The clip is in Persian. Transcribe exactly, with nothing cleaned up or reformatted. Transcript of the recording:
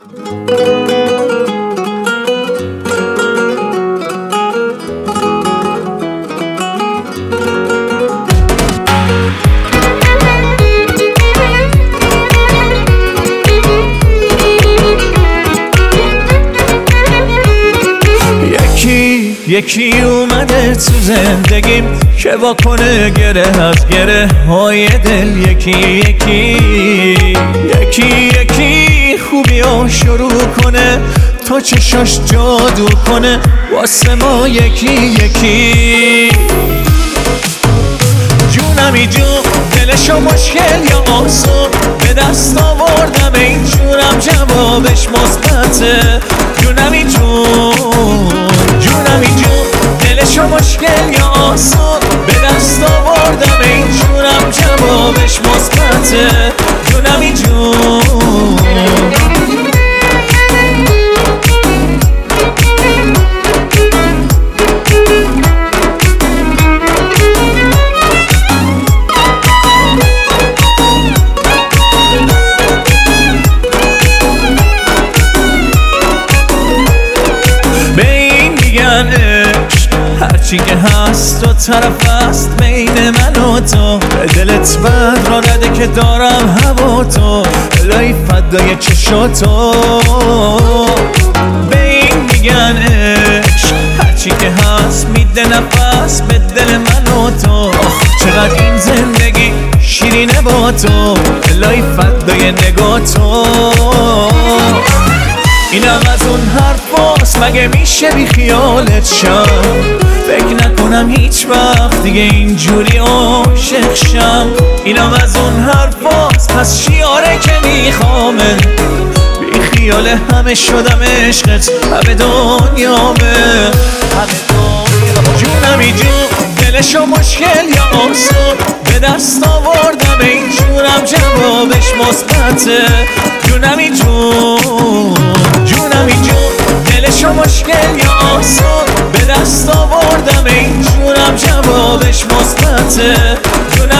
یکی اومده تو زندگیم که واکنه گره از گره های دل. یکی یکی یکی یکی خوبی رو شروع کنه تا چشاش جادو کنه واسه ما. یکی یکی جونمی جون دلشو مشکل یا آسون به دست آوردم اینجورم جوابش مثبته. جونمی جون جونمی جون دلشو مشکل یا آسون به دست آوردم اینجورم جوابش مثبته. جونمی جون هرچی که هست دو طرف است بین من و تو. به دلت بد را نده که دارم هوا تو الهی فدای چشاتو. به این میگن عشق هرچی که هست میده نفس به دل من و تو. چقدر این زندگی شیرینه با تو الهی فدای نگاه تو. اینم از اون حرفاست مگه میشه بی خیالت شم. فکر نکنم هیچ وقت دیگه اینجوری عاشق شم. اینم از اون حرفاست پس شیاره که میخوامه. بی خیال همه شدم عشقت همه دنیامه همه دنیا. جونمی جون دلشو مشکل یا آسون به دست آوردم اینجورم جوابش مثبته. جونمی جون جونمی جون دلشو مشکل یا آسون به دست آوردم اینجورم جوابش مثبته.